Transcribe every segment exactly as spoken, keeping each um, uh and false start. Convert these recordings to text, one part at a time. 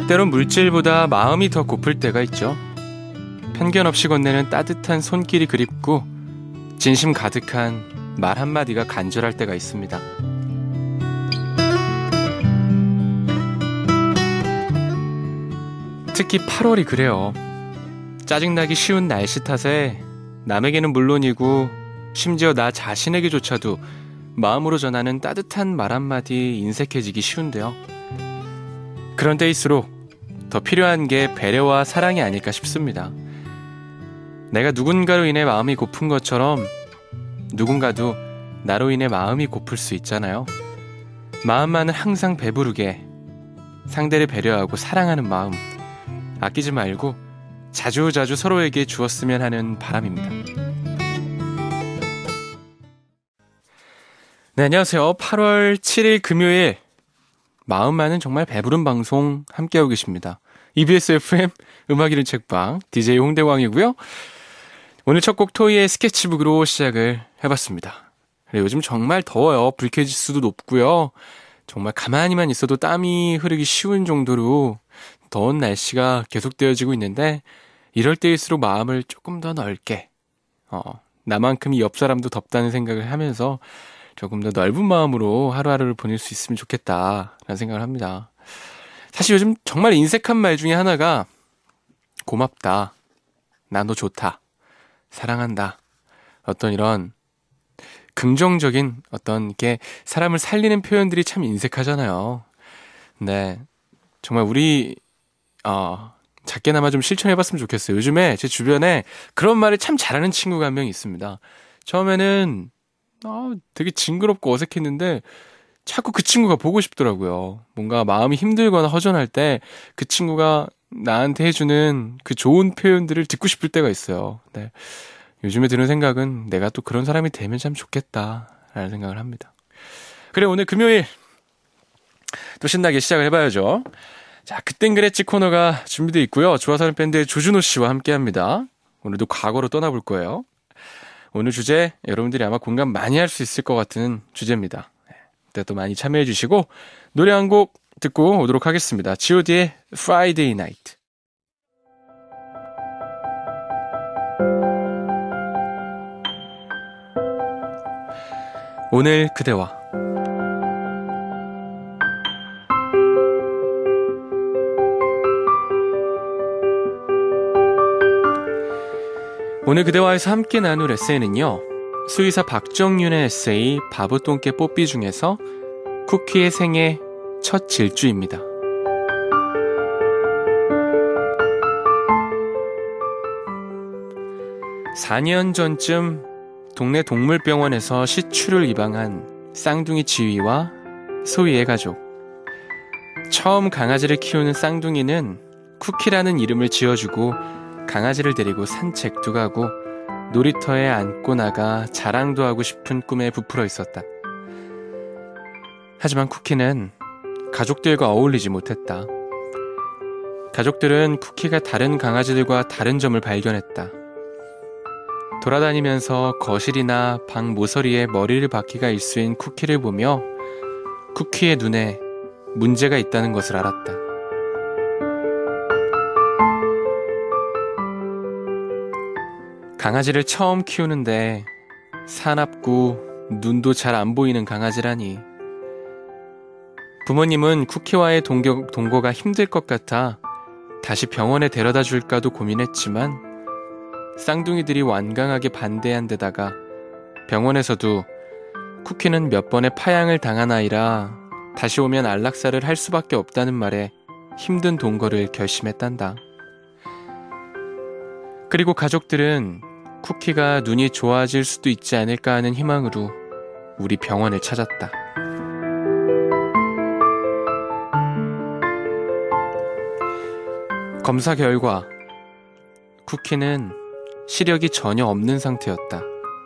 때론 물질보다 마음이 더 고플 때가 있죠. 편견 없이 건네는 따뜻한 손길이 그립고 진심 가득한 말 한마디가 간절할 때가 있습니다. 특히 팔월이 그래요. 짜증나기 쉬운 날씨 탓에 남에게는 물론이고 심지어 나 자신에게조차도 마음으로 전하는 따뜻한 말 한마디 인색해지기 쉬운데요. 그런 때일수록 더 필요한 게 배려와 사랑이 아닐까 싶습니다. 내가 누군가로 인해 마음이 고픈 것처럼 누군가도 나로 인해 마음이 고플 수 있잖아요. 마음만은 항상 배부르게 상대를 배려하고 사랑하는 마음 아끼지 말고 자주자주 서로에게 주었으면 하는 바람입니다. 네, 안녕하세요. 팔월 칠일 금요일 마음만은 정말 배부른 방송 함께하고 계십니다. 이비에스 에프엠 음악 읽는 책방 디제이 홍대광이고요. 오늘 첫 곡 토이의 스케치북으로 시작을 해봤습니다. 요즘 정말 더워요. 불쾌지수도 높고요. 정말 가만히만 있어도 땀이 흐르기 쉬운 정도로 더운 날씨가 계속되어지고 있는데 이럴 때일수록 마음을 조금 더 넓게 어, 나만큼 옆 사람도 덥다는 생각을 하면서 조금 더 넓은 마음으로 하루하루를 보낼 수 있으면 좋겠다라는 생각을 합니다. 사실 요즘 정말 인색한 말 중에 하나가 고맙다, 나 너 좋다, 사랑한다, 어떤 이런 긍정적인 어떤 이렇게 사람을 살리는 표현들이 참 인색하잖아요. 네, 정말 우리 어, 작게나마 좀 실천해봤으면 좋겠어요. 요즘에 제 주변에 그런 말을 참 잘하는 친구가 한 명 있습니다. 처음에는 어, 되게 징그럽고 어색했는데 자꾸 그 친구가 보고 싶더라고요. 뭔가 마음이 힘들거나 허전할 때 그 친구가 나한테 해주는 그 좋은 표현들을 듣고 싶을 때가 있어요. 네. 요즘에 드는 생각은 내가 또 그런 사람이 되면 참 좋겠다라는 생각을 합니다. 그래, 오늘 금요일 또 신나게 시작을 해봐야죠. 자, 그땐 그랬지 코너가 준비되어 있고요. 좋아서 하는 밴드의 조준호 씨와 함께합니다. 오늘도 과거로 떠나볼 거예요. 오늘 주제 여러분들이 아마 공감 많이 할 수 있을 것 같은 주제입니다. 네, 또 많이 참여해 주시고 노래 한 곡 듣고 오도록 하겠습니다. 지 오 디의 Friday Night. 오늘 그대와 오늘 그대와에서 함께 나눌 에세이는요, 수의사 박정윤의 에세이 바보똥개 뽀삐 중에서 쿠키의 생애 첫 질주입니다. 사 년 전쯤 동네 동물병원에서 시추를 입양한 쌍둥이 지휘와 소희의 가족. 처음 강아지를 키우는 쌍둥이는 쿠키라는 이름을 지어주고 강아지를 데리고 산책도 가고 놀이터에 안고 나가 자랑도 하고 싶은 꿈에 부풀어 있었다. 하지만 쿠키는 가족들과 어울리지 못했다. 가족들은 쿠키가 다른 강아지들과 다른 점을 발견했다. 돌아다니면서 거실이나 방 모서리에 머리를 박기가 일수인 쿠키를 보며 쿠키의 눈에 문제가 있다는 것을 알았다. 강아지를 처음 키우는데 사납고 눈도 잘 안 보이는 강아지라니. 부모님은 쿠키와의 동거, 동거가 힘들 것 같아 다시 병원에 데려다 줄까도 고민했지만 쌍둥이들이 완강하게 반대한 데다가 병원에서도 쿠키는 몇 번의 파양을 당한 아이라 다시 오면 안락사를 할 수밖에 없다는 말에 힘든 동거를 결심했단다. 그리고 가족들은 쿠키가 눈이 좋아질 수도 있지 않을까 하는 희망으로 우리 병원을 찾았다. 검사 결과 쿠키는 시력이 전혀 없는 상태였다.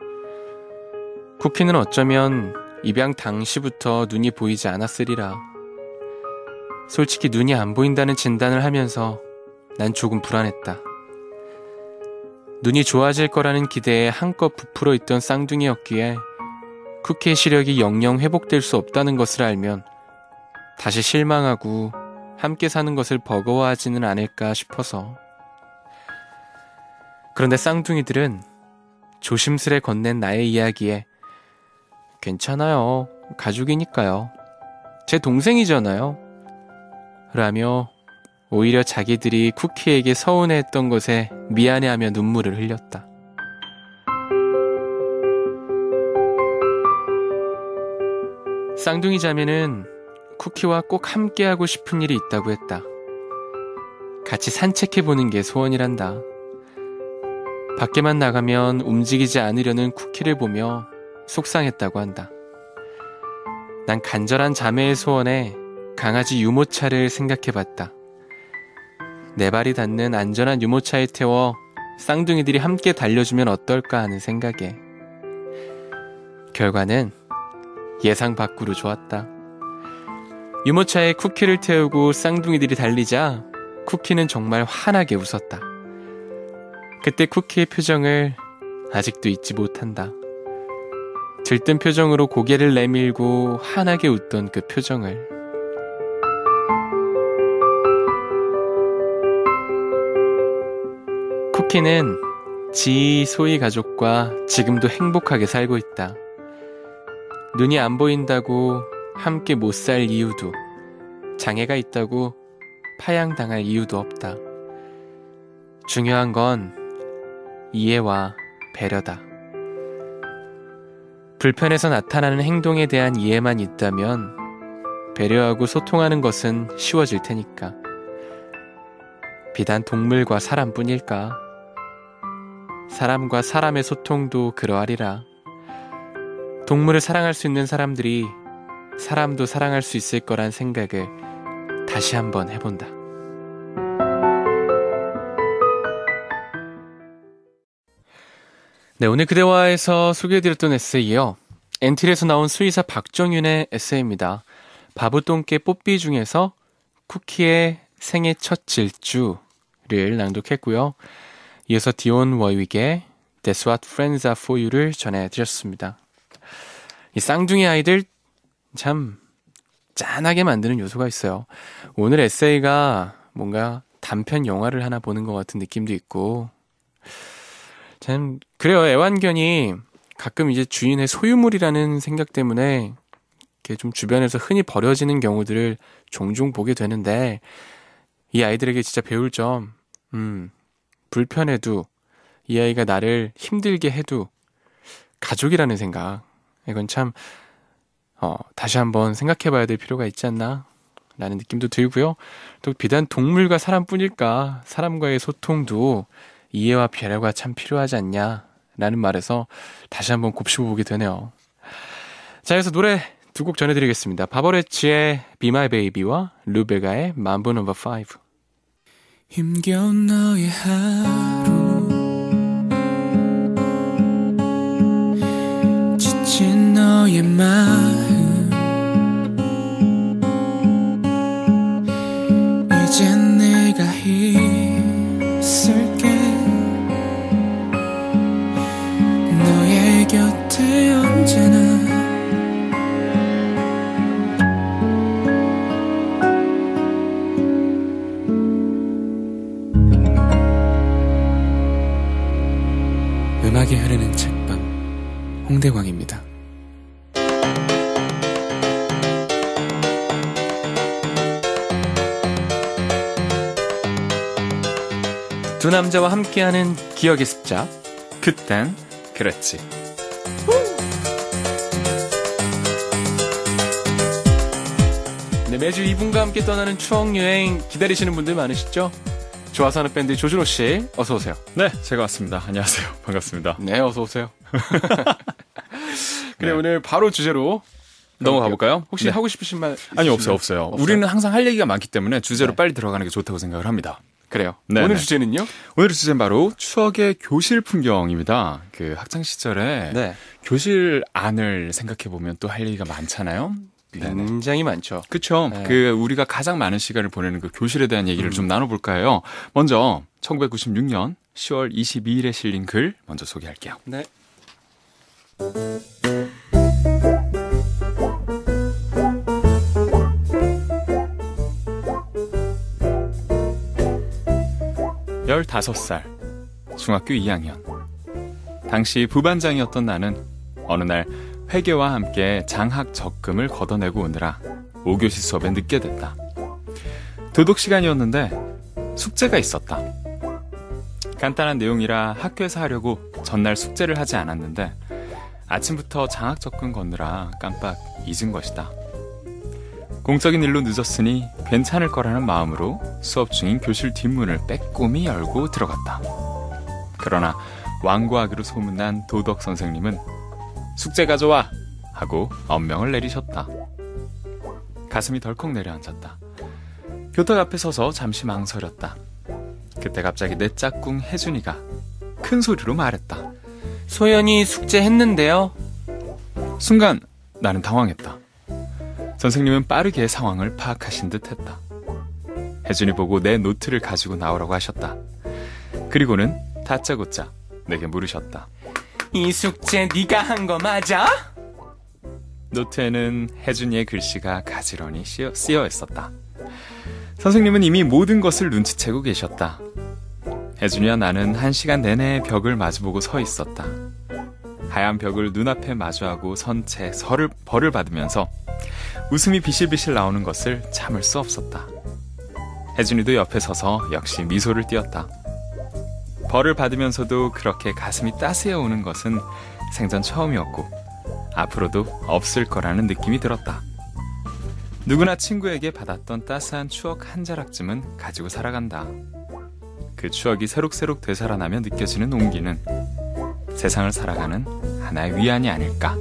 쿠키는 어쩌면 입양 당시부터 눈이 보이지 않았으리라. 솔직히 눈이 안 보인다는 진단을 하면서 난 조금 불안했다. 눈이 좋아질 거라는 기대에 한껏 부풀어 있던 쌍둥이였기에 쿠키의 시력이 영영 회복될 수 없다는 것을 알면 다시 실망하고 함께 사는 것을 버거워하지는 않을까 싶어서. 그런데 쌍둥이들은 조심스레 건넨 나의 이야기에 괜찮아요. 가족이니까요. 제 동생이잖아요. 라며 오히려 자기들이 쿠키에게 서운해했던 것에 미안해하며 눈물을 흘렸다. 쌍둥이 자매는 쿠키와 꼭 함께하고 싶은 일이 있다고 했다. 같이 산책해보는 게 소원이란다. 밖에만 나가면 움직이지 않으려는 쿠키를 보며 속상했다고 한다. 난 간절한 자매의 소원에 강아지 유모차를 생각해봤다. 내 발이 닿는 안전한 유모차에 태워 쌍둥이들이 함께 달려주면 어떨까 하는 생각에 결과는 예상 밖으로 좋았다. 유모차에 쿠키를 태우고 쌍둥이들이 달리자 쿠키는 정말 환하게 웃었다. 그때 쿠키의 표정을 아직도 잊지 못한다. 들뜬 표정으로 고개를 내밀고 환하게 웃던 그 표정을. 쿠키는 지 소희 가족과 지금도 행복하게 살고 있다. 눈이 안 보인다고 함께 못 살 이유도, 장애가 있다고 파양당할 이유도 없다. 중요한 건 이해와 배려다. 불편해서 나타나는 행동에 대한 이해만 있다면 배려하고 소통하는 것은 쉬워질 테니까. 비단 동물과 사람뿐일까? 사람과 사람의 소통도 그러하리라. 동물을 사랑할 수 있는 사람들이 사람도 사랑할 수 있을 거란 생각을 다시 한번 해본다. 네, 오늘 그대와에서 소개해드렸던 에세이요. 엔틸에서 나온 수의사 박정윤의 에세이입니다. 바보똥개 뽀삐 중에서 쿠키의 생애 첫 질주를 낭독했고요. 이어서 디온 워윅의 That's What Friends Are For You를 전해드렸습니다. 이 쌍둥이 아이들 참 짠하게 만드는 요소가 있어요. 오늘 에세이가 뭔가 단편 영화를 하나 보는 것 같은 느낌도 있고, 참 그래요. 애완견이 가끔 이제 주인의 소유물이라는 생각 때문에 이렇게 좀 주변에서 흔히 버려지는 경우들을 종종 보게 되는데, 이 아이들에게 진짜 배울 점, 음, 불편해도 이 아이가 나를 힘들게 해도 가족이라는 생각, 이건 참 어, 다시 한번 생각해봐야 될 필요가 있지 않나 라는 느낌도 들고요. 또 비단 동물과 사람뿐일까, 사람과의 소통도 이해와 배려가 참 필요하지 않냐 라는 말에서 다시 한번 곱씹어보게 되네요. 자, 그래서 노래 두 곡 전해드리겠습니다. 바버레치의 Be My Baby와 루베가의 Mambo 넘버 파이브. 힘겨운 너의 하루, 지친 너의 마음, 이젠 내가 있을게. 너의 곁에 언제나. 음악이 흐르는 책방, 홍대광입니다. 두 남자와 함께하는 기억의 습작, 그땐 그랬지. 네, 매주 이분과 함께 떠나는 추억여행 기다리시는 분들 많으시죠? 좋아서 하는 밴드 조준호씨, 어서오세요. 네, 제가 왔습니다. 안녕하세요. 반갑습니다. 네, 어서오세요. 그래, 네. 오늘 바로 주제로 넘어가 볼까요? 혹시 네. 하고 싶으신 말 있으시면? 아니, 없어요, 없어요. 없어요? 우리는 항상 할 얘기가 많기 때문에 주제로 네. 빨리 들어가는 게 좋다고 생각을 합니다. 그래요. 네네. 오늘 주제는요? 오늘의 주제는 바로 추억의 교실 풍경입니다. 그 학창 시절에 네. 교실 안을 생각해 보면 또 할 얘기가 많잖아요. 네네. 굉장히 많죠. 그렇죠. 네. 그 우리가 가장 많은 시간을 보내는 그 교실에 대한 얘기를 음. 좀 나눠볼까 해요. 먼저 천구백구십육 년 시월 이십이일에 실린 글 먼저 소개할게요. 네. 열다섯 살, 중학교 이 학년. 당시 부반장이었던 나는 어느 날 회계와 함께 장학 적금을 걷어내고 오느라 오 교시 수업에 늦게 됐다. 도덕 시간이었는데 숙제가 있었다. 간단한 내용이라 학교에서 하려고 전날 숙제를 하지 않았는데 아침부터 장학 적금 걷느라 깜빡 잊은 것이다. 공적인 일로 늦었으니 괜찮을 거라는 마음으로 수업 중인 교실 뒷문을 빼꼼히 열고 들어갔다. 그러나 완고하기로 소문난 도덕 선생님은 숙제 가져와! 하고 엄명을 내리셨다. 가슴이 덜컥 내려앉았다. 교탁 앞에 서서 잠시 망설였다. 그때 갑자기 내 짝꿍 혜준이가 큰 소리로 말했다. 소연이 숙제 했는데요? 순간 나는 당황했다. 선생님은 빠르게 상황을 파악하신 듯 했다. 혜준이 보고 내 노트를 가지고 나오라고 하셨다. 그리고는 다짜고짜 내게 물으셨다. 이 숙제 네가 한 거 맞아? 노트에는 혜준이의 글씨가 가지런히 쓰여, 쓰여 있었다. 선생님은 이미 모든 것을 눈치채고 계셨다. 혜준이와 나는 한 시간 내내 벽을 마주보고 서 있었다. 하얀 벽을 눈앞에 마주하고 선 채 벌을 받으면서 웃음이 비실비실 나오는 것을 참을 수 없었다. 혜준이도 옆에 서서 역시 미소를 띄었다. 벌을 받으면서도 그렇게 가슴이 따스해 오는 것은 생전 처음이었고 앞으로도 없을 거라는 느낌이 들었다. 누구나 친구에게 받았던 따스한 추억 한 자락쯤은 가지고 살아간다. 그 추억이 새록새록 되살아나며 느껴지는 온기는 세상을 살아가는 하나의 위안이 아닐까.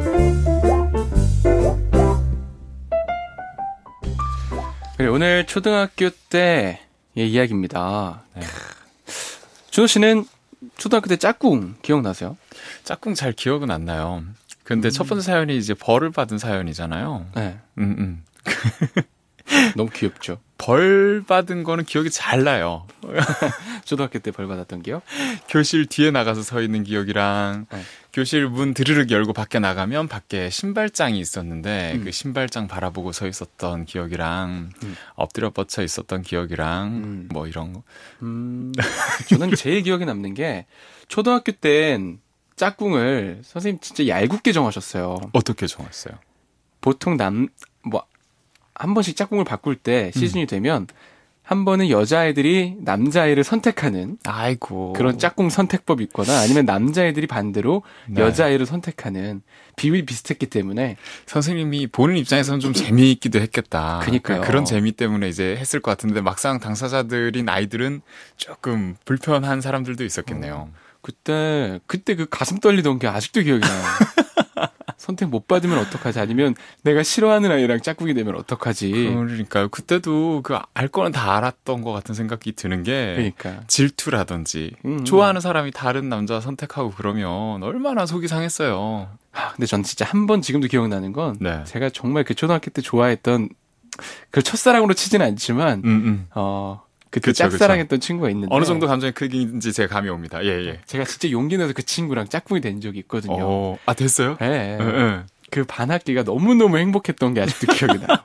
그래, 오늘 초등학교 때의 이야기입니다. 네. 준호 씨는 초등학교 때 짝꿍 기억나세요? 짝꿍 잘 기억은 안 나요. 근데 음. 첫 번째 사연이 이제 벌을 받은 사연이잖아요. 네. 음, 음. 너무 귀엽죠. 벌 받은 거는 기억이 잘 나요. 초등학교 때 벌 받았던 기억? 교실 뒤에 나가서 서 있는 기억이랑 네. 교실 문 드르륵 열고 밖에 나가면 밖에 신발장이 있었는데 음. 그 신발장 바라보고 서 있었던 기억이랑 음. 엎드려 뻗쳐 있었던 기억이랑 음. 뭐 이런 거. 음, 저는 제일 기억에 남는 게 초등학교 땐 짝꿍을 선생님 진짜 얄궂게 정하셨어요. 어떻게 정했어요? 보통 남, 뭐, 한 번씩 짝꿍을 바꿀 때 시즌이 되면 한 번은 여자애들이 남자애를 선택하는 아이고. 그런 짝꿍 선택법이 있거나 아니면 남자애들이 반대로 네. 여자애를 선택하는 비율이 비슷했기 때문에 선생님이 보는 입장에서는 좀 재미있기도 했겠다. 그니까요. 그런 재미 때문에 이제 했을 것 같은데 막상 당사자들인 아이들은 조금 불편한 사람들도 있었겠네요. 그때 그때 그 가슴 떨리던 게 아직도 기억이 나요. 선택 못 받으면 어떡하지? 아니면 내가 싫어하는 아이랑 짝꿍이 되면 어떡하지? 그러니까요. 그때도 그 알 거는 다 알았던 것 같은 생각이 드는 게 그러니까 질투라든지 음. 좋아하는 사람이 다른 남자 선택하고 그러면 얼마나 속이 상했어요. 아, 근데 전 진짜 한 번 지금도 기억나는 건 네. 제가 정말 그 초등학교 때 좋아했던 그 첫사랑으로 치지는 않지만 음, 음. 어 그때 그쵸, 짝사랑했던 친구가 있는데 어느 정도 감정의 크기인지 제가 감이 옵니다. 예, 예. 제가 진짜 용기 내서 그 친구랑 짝꿍이 된 적이 있거든요. 어, 아, 됐어요? 예, 예, 예. 예. 그 반학기가 너무너무 행복했던 게 아직도 기억이 나요.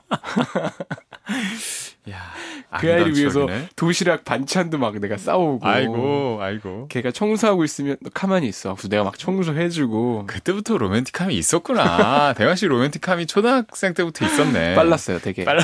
야, 그 아이를 아름다운 위해서 추억이네. 도시락 반찬도 막 내가 싸오고 아이고, 아이고. 걔가 청소하고 있으면 너 가만히 있어. 그래서 내가 막 청소해주고 그때부터 로맨틱함이 있었구나. 대관 씨 로맨틱함이 초등학생 때부터 있었네. 빨랐어요 되게. 빨라.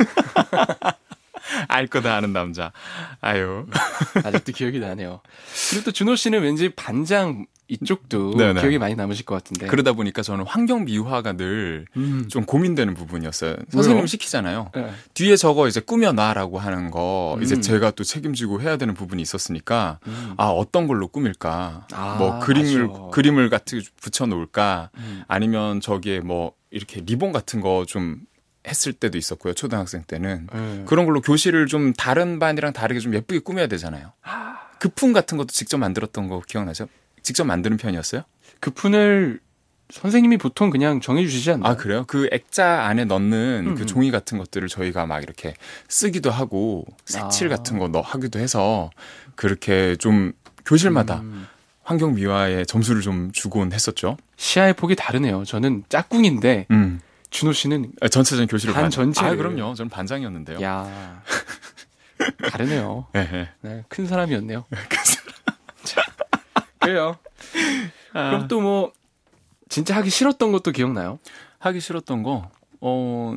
알 거다 아는 남자. 아유. 아직도 기억이 나네요. 그리고 또 준호 씨는 왠지 반장 이쪽도 네네. 기억이 많이 남으실 것 같은데. 그러다 보니까 저는 환경 미화가 늘 좀 음. 고민되는 부분이었어요. 선생님 시키잖아요. 네. 뒤에 저거 이제 꾸며놔라고 하는 거 이제 음. 제가 또 책임지고 해야 되는 부분이 있었으니까 음. 아 어떤 걸로 꾸밀까? 아, 뭐 그림을 맞아. 그림을 같이 붙여 놓을까? 음. 아니면 저기에 뭐 이렇게 리본 같은 거 좀 했을 때도 있었고요. 초등학생 때는 네. 그런 걸로 교실을 좀 다른 반이랑 다르게 좀 예쁘게 꾸며야 되잖아요. 그품 같은 것도 직접 만들었던 거 기억나죠? 직접 만드는 편이었어요? 그 푼을 선생님이 보통 그냥 정해주시지 않나요? 아 그래요? 그 액자 안에 넣는 음, 그 음. 종이 같은 것들을 저희가 막 이렇게 쓰기도 하고 색칠 아. 같은 거 넣 하기도 해서 그렇게 좀 교실마다 음. 환경 미화에 점수를 좀 주곤 했었죠. 시야의 폭이 다르네요. 저는 짝꿍인데 음. 준호 씨는 아, 전체적인 교실을 반 반- 전체를. 아 그럼요. 저는 반장이었는데요. 야 다르네요. 네. 네, 큰 사람이었네요. 자, 그래요. 아. 그럼 또 뭐 진짜 하기 싫었던 것도 기억나요? 하기 싫었던 거, 어,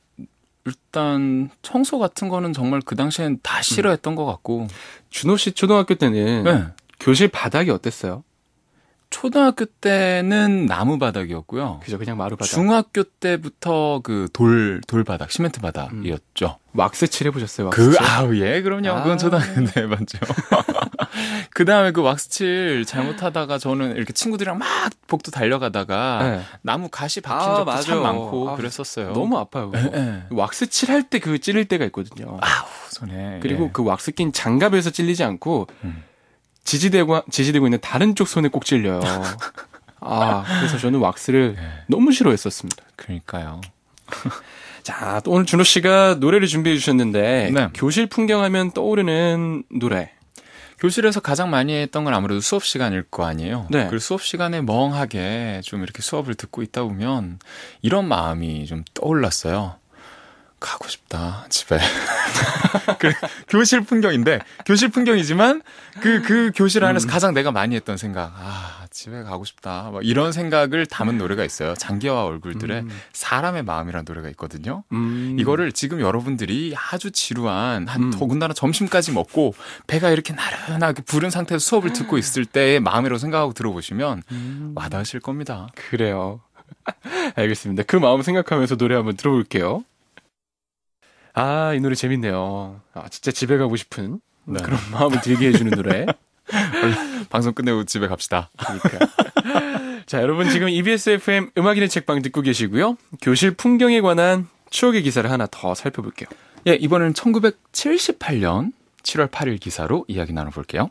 일단 청소 같은 거는 정말 그 당시엔 다 싫어했던 음. 것 같고. 준호 씨 초등학교 때는 네. 교실 바닥이 어땠어요? 초등학교 때는 나무 바닥이었고요. 그죠, 그냥 마루 바닥. 중학교 때부터 그 돌, 돌 바닥, 시멘트 바닥이었죠. 음. 왁스 칠 해보셨어요? 왁스 그, 칠? 아우, 예, 그럼요. 아. 그건 초등학교 때 해봤죠. 그 다음에 그 왁스 칠 잘못하다가 저는 이렇게 친구들이랑 막 복도 달려가다가 네. 나무 가시 박힌 아, 적도 맞아. 참 많고 아, 그랬었어요. 너무 아파요. 네, 네. 왁스 칠 할 때 그 찔릴 때가 있거든요. 아우, 손에. 그리고 예. 그 왁스 낀 장갑에서 찔리지 않고 음. 지지대고, 지지대고 있는 다른 쪽 손에 꼭 찔려요. 아, 그래서 저는 왁스를 네. 너무 싫어했었습니다. 그러니까요. 자, 또 오늘 준호 씨가 노래를 준비해 주셨는데 네. 교실 풍경하면 떠오르는 노래. 교실에서 가장 많이 했던 건 아무래도 수업 시간일 거 아니에요. 네. 그리고 수업 시간에 멍하게 좀 이렇게 수업을 듣고 있다 보면 이런 마음이 좀 떠올랐어요. 가고 싶다, 집에. 그, 교실 풍경인데, 교실 풍경이지만, 그, 그 교실 안에서 음. 가장 내가 많이 했던 생각, 아, 집에 가고 싶다. 뭐 이런 생각을 담은 노래가 있어요. 장기와 얼굴들의 음. 사람의 마음이라는 노래가 있거든요. 음. 이거를 지금 여러분들이 아주 지루한, 한, 음. 더군다나 점심까지 먹고, 배가 이렇게 나른하게 부른 상태에서 수업을 듣고 있을 때의 마음이라고 생각하고 들어보시면, 음. 와닿으실 겁니다. 그래요. 알겠습니다. 그 마음 생각하면서 노래 한번 들어볼게요. 아, 이 노래 재밌네요. 아, 진짜 집에 가고 싶은 네. 그런 마음을 들게 해주는 노래. 방송 끝내고 집에 갑시다. 그러니까. 자, 여러분 지금 이비에스 에프엠 음악인의 책방 듣고 계시고요. 교실 풍경에 관한 추억의 기사를 하나 더 살펴볼게요. 예, 이번에는 천구백칠십팔 년 칠월 팔일 기사로 이야기 나눠볼게요.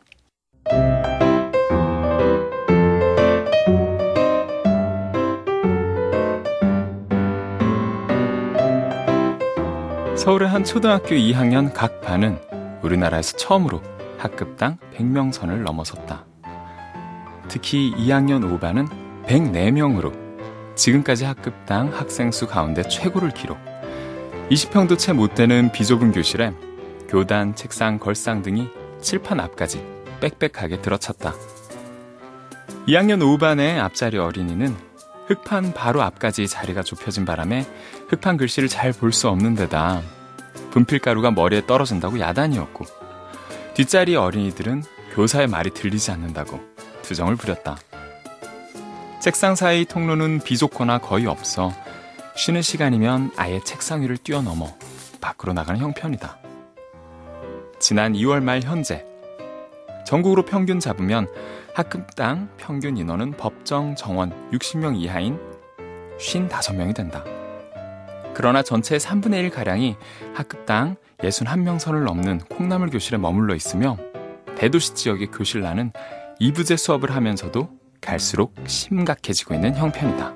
서울의 한 초등학교 이 학년 각 반은 우리나라에서 처음으로 학급당 백 명 선을 넘어섰다. 특히 이 학년 오 반은 백사 명으로 지금까지 학급당 학생 수 가운데 최고를 기록. 이십 평도 채 못 되는 비좁은 교실에 교단, 책상, 걸상 등이 칠판 앞까지 빽빽하게 들어찼다. 이 학년 오 반의 앞자리 어린이는 흑판 바로 앞까지 자리가 좁혀진 바람에 흑판 글씨를 잘 볼 수 없는 데다 분필가루가 머리에 떨어진다고 야단이었고, 뒷자리 어린이들은 교사의 말이 들리지 않는다고 투정을 부렸다. 책상 사이 통로는 비좁거나 거의 없어 쉬는 시간이면 아예 책상 위를 뛰어넘어 밖으로 나가는 형편이다. 지난 이월 말 현재 전국으로 평균 잡으면 학급당 평균 인원은 법정 정원 육십 명 이하인 오십오 명이 된다. 그러나 전체의 삼분의 일가량이 학급당 육십일 명 선을 넘는 콩나물 교실에 머물러 있으며 대도시 지역의 교실란은 이부제 수업을 하면서도 갈수록 심각해지고 있는 형편이다.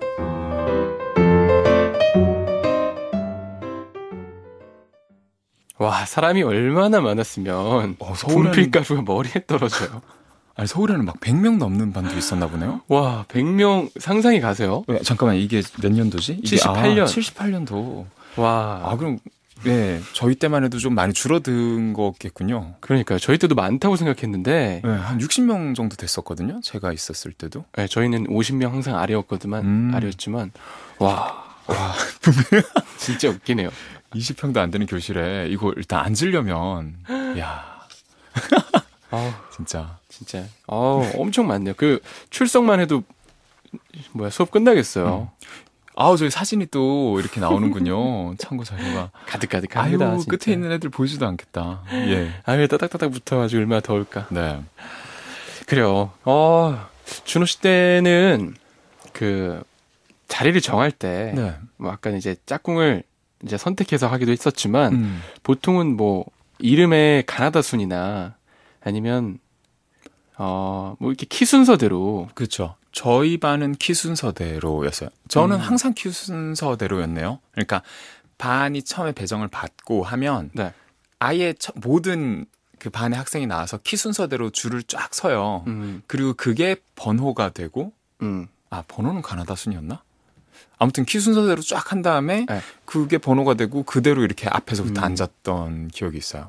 와, 사람이 얼마나 많았으면 어, 서울에는... 분필가루가 머리에 떨어져요. 아니, 서울에는 막 백 명 넘는 반도 있었나 보네요. 와, 백 명 상상이 가세요? 네, 잠깐만, 이게 몇 년도지? 이게, 칠십팔 년. 아, 칠십팔 년도. 와. 아, 그럼, 네, 저희 때만 해도 좀 많이 줄어든 거겠군요. 그러니까요. 저희 때도 많다고 생각했는데. 네, 한 육십 명 정도 됐었거든요. 제가 있었을 때도. 네, 저희는 오십 명 항상 아래였거든만, 음. 아래였지만, 와. 와. 진짜 웃기네요. 이십 평도 안 되는 교실에 이거 일단 앉으려면, 야 아우, 진짜. 진짜. 아우, 엄청 많네요. 그, 출석만 해도, 뭐야, 수업 끝나겠어요. 음. 아우, 저기 사진이 또 이렇게 나오는군요. 참고 자료가. 가득가득합니다. 아유, 진짜. 끝에 있는 애들 보지도 않겠다. 예. 아유, 따닥따닥 붙어가지고 얼마나 더울까. 네. 그래요. 어, 준호 씨 때는, 그, 자리를 정할 때, 네. 뭐, 아까 이제 짝꿍을 이제 선택해서 하기도 했었지만, 음. 보통은 뭐, 이름의 가나다 순이나, 아니면, 어, 뭐, 이렇게 키 순서대로. 그렇죠. 저희 반은 키 순서대로였어요. 저는 음. 항상 키 순서대로였네요. 그러니까 반이 처음에 배정을 받고 하면 네. 아예 처, 모든 그 반의 학생이 나와서 키 순서대로 줄을 쫙 서요. 음. 그리고 그게 번호가 되고 음. 아, 번호는 가나다 순이었나? 아무튼 키 순서대로 쫙 한 다음에 네. 그게 번호가 되고 그대로 이렇게 앞에서부터 음. 앉았던 기억이 있어요.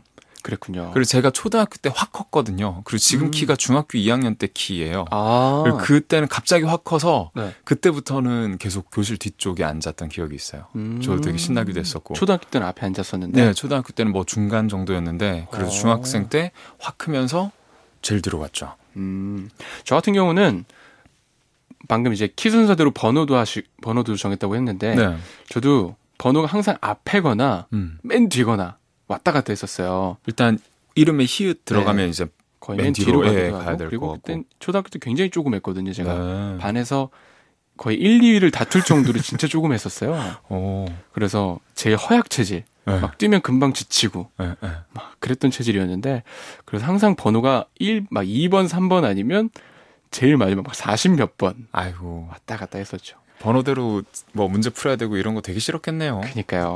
그랬군요. 그리고 제가 초등학교 때 확 컸거든요. 그리고 지금 음. 키가 중학교 이 학년 때 키예요. 아. 그리고 그때는 갑자기 확 커서 네. 그때부터는 계속 교실 뒤쪽에 앉았던 기억이 있어요. 음. 저도 되게 신나기도 했었고. 초등학교 때는 앞에 앉았었는데. 네, 초등학교 때는 뭐 중간 정도였는데 그래서 어. 중학생 때 확 크면서 제일 뒤로 갔죠. 음. 저 같은 경우는 방금 이제 키 순서대로 번호도 하시 번호도 정했다고 했는데 네. 저도 번호가 항상 앞에거나 음. 맨 뒤거나 왔다 갔다 했었어요. 일단 이름에 히읗 들어가면 네. 이제 거의 맨 맨 뒤로 뒤로, 예, 가기도 가야 하고 될 그리고 것 그때 같고. 초등학교 때 굉장히 조금했거든요. 제가 네. 반에서 거의 일, 이 위를 다툴 정도로 진짜 조금했었어요. 오. 그래서 제일 허약 체질, 네. 막 뛰면 금방 지치고 네, 네. 막 그랬던 체질이었는데 그래서 항상 번호가 일, 막 이 번, 삼 번 아니면 제일 마지막 막 사십 몇 번 아이고. 왔다 갔다 했었죠. 번호대로 뭐 문제 풀어야 되고 이런 거 되게 싫었겠네요. 그니까요.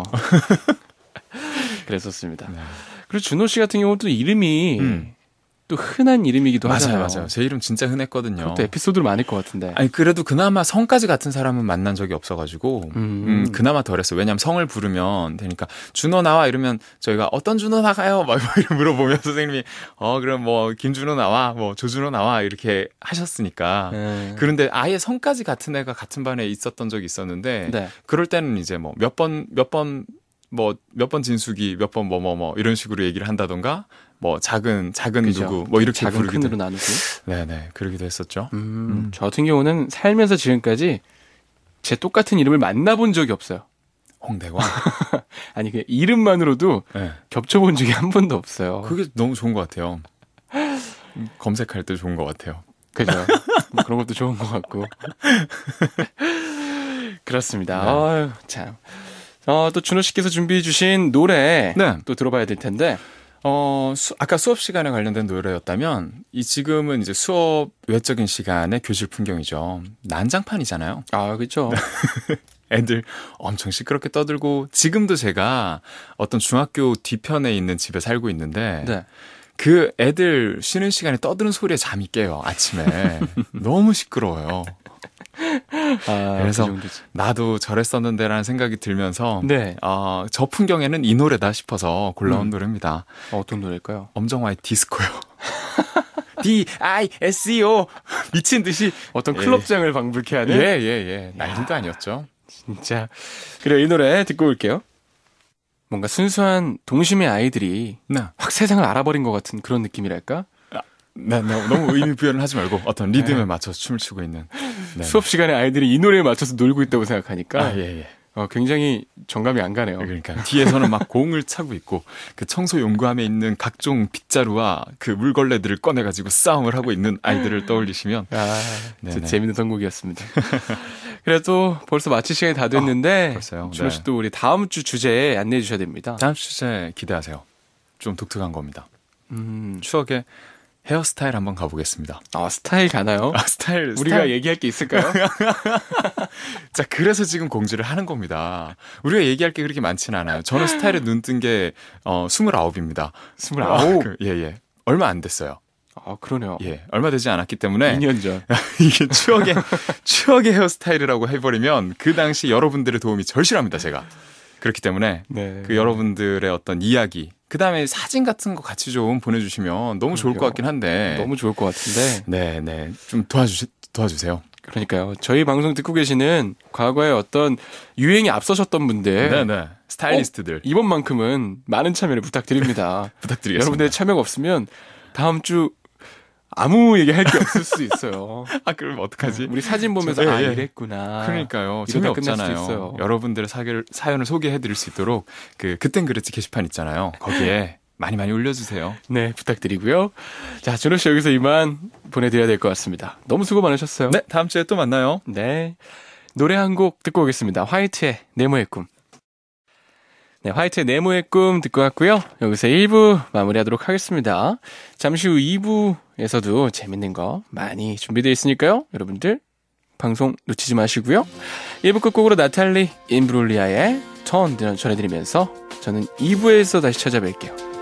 그랬었습니다. 네. 그리고 준호 씨 같은 경우는 또 이름이 음. 또 흔한 이름이기도 맞아요, 하잖아요. 맞아요. 제 이름 진짜 흔했거든요. 그것도 에피소드도 많을 것 같은데. 아니 그래도 그나마 성까지 같은 사람은 만난 적이 없어가지고 음. 음, 그나마 덜했어요. 왜냐하면 성을 부르면 되니까 준호 나와 이러면 저희가 어떤 준호 나가요? 막 이렇게 물어보면 선생님이 어 그럼 뭐 김준호 나와, 뭐 조준호 나와 이렇게 하셨으니까. 음. 그런데 아예 성까지 같은 애가 같은 반에 있었던 적이 있었는데 네. 그럴 때는 이제 뭐 몇 번 몇 번 뭐 몇 번 진숙이 몇 번 뭐 뭐 뭐 이런 식으로 얘기를 한다던가 뭐 작은 작은 그죠. 누구 뭐 이렇게 작은 부르기도 큰으로 나누고. 네네 그러기도 했었죠. 음, 음. 저 같은 경우는 살면서 지금까지 제 똑같은 이름을 만나본 적이 없어요. 홍대광. 아니 그냥 이름만으로도 네. 겹쳐본 적이 한 번도 없어요. 그게 너무 좋은 것 같아요. 검색할 때 좋은 것 같아요. 그죠? 뭐 그런 것도 좋은 것 같고. 그렇습니다. 네. 아유, 참. 어, 또 준호 씨께서 준비해 주신 노래 네. 또 들어봐야 될 텐데. 어, 수, 아까 수업 시간에 관련된 노래였다면 이 지금은 이제 수업 외적인 시간의 교실 풍경이죠. 난장판이잖아요. 아, 그렇죠. 애들 엄청 시끄럽게 떠들고 지금도 제가 어떤 중학교 뒤편에 있는 집에 살고 있는데 네. 그 애들 쉬는 시간에 떠드는 소리에 잠이 깨요. 아침에. 너무 시끄러워요. 아, 그래서 그 정도지. 나도 저랬었는데라는 생각이 들면서 네. 어, 저 풍경에는 이 노래다 싶어서 골라온 음. 노래입니다. 어떤 노래일까요? 엄정화의 디스코요. D I S E O 미친 듯이 어떤 예. 클럽장을 방불케 하는? 예예예 예, 예. 난리도 아니었죠. 진짜. 그래, 이 노래 듣고 올게요. 뭔가 순수한 동심의 아이들이 네. 확 세상을 알아버린 것 같은 그런 느낌이랄까? 네, 네, 너무 의미 부여를 하지 말고 어떤 리듬에 네. 맞춰서 춤을 추고 있는 네. 수업 시간에 아이들이 이 노래에 맞춰서 놀고 있다고 생각하니까 아, 예, 예. 어, 굉장히 정감이 안 가네요. 그러니까 뒤에서는 막 공을 차고 있고 그 청소 용구함에 있는 각종 빗자루와 그 물걸레들을 꺼내가지고 싸움을 하고 있는 아이들을 떠올리시면 아, 네네. 진짜 재밌는 선곡이었습니다. 그래도 벌써 마칠 시간이 다 됐는데 아, 벌써요? 준호 네. 씨 또 우리 다음 주 주제에 안내해 주셔야 됩니다. 다음 주제 기대하세요. 좀 독특한 겁니다. 음, 추억의 헤어스타일 한번 가보겠습니다. 아, 스타일 가나요? 아, 스타일 우리가 스타일. 얘기할 게 있을까요? 자, 그래서 지금 공지를 하는 겁니다. 우리가 얘기할 게 그렇게 많지는 않아요. 저는 스타일에 눈 뜬 게 어, 스물아홉입니다. 스물아홉? 그, 예, 예. 얼마 안 됐어요. 아, 그러네요. 예, 얼마 되지 않았기 때문에 이 년 전. 이게 추억의 추억의 헤어스타일이라고 해버리면 그 당시 여러분들의 도움이 절실합니다, 제가. 그렇기 때문에 네. 그 여러분들의 어떤 이야기, 그 다음에 사진 같은 거 같이 좀 보내주시면 너무 좋을 것 그러게요. 같긴 한데. 너무 좋을 것 같은데. 네, 네, 좀 도와주 도와주세요. 그러니까요. 저희 방송 듣고 계시는 과거에 어떤 유행에 앞서셨던 분들. 네, 네, 스타일리스트들 이번만큼은 많은 참여를 부탁드립니다. 부탁드리겠습니다. 여러분들의 참여가 없으면 다음 주 아무 얘기 할 게 없을 수 있어요. 아, 그럼 어떡하지? 우리 사진 보면서 저- 아 예, 예. 이랬구나. 그러니까요. 이러다 끝날 수도 재미없잖아요. 있어요. 여러분들의 사결, 사연을 소개해드릴 수 있도록 그 그땐 그랬지 게시판 있잖아요. 거기에 많이 많이 올려주세요. 네, 부탁드리고요. 자, 준호 씨 여기서 이만 보내드려야 될 것 같습니다. 너무 수고 많으셨어요. 네, 다음 주에 또 만나요. 네. 노래 한 곡 듣고 오겠습니다. 화이트의 네모의 꿈. 네, 화이트의 네모의 꿈 듣고 왔고요. 여기서 일 부 마무리하도록 하겠습니다. 잠시 후 이 부에서도 재밌는 거 많이 준비되어 있으니까요. 여러분들 방송 놓치지 마시고요. 일 부 끝곡으로 나탈리 임브롤리아의 턴 전해드리면서 저는 이 부에서 다시 찾아뵐게요.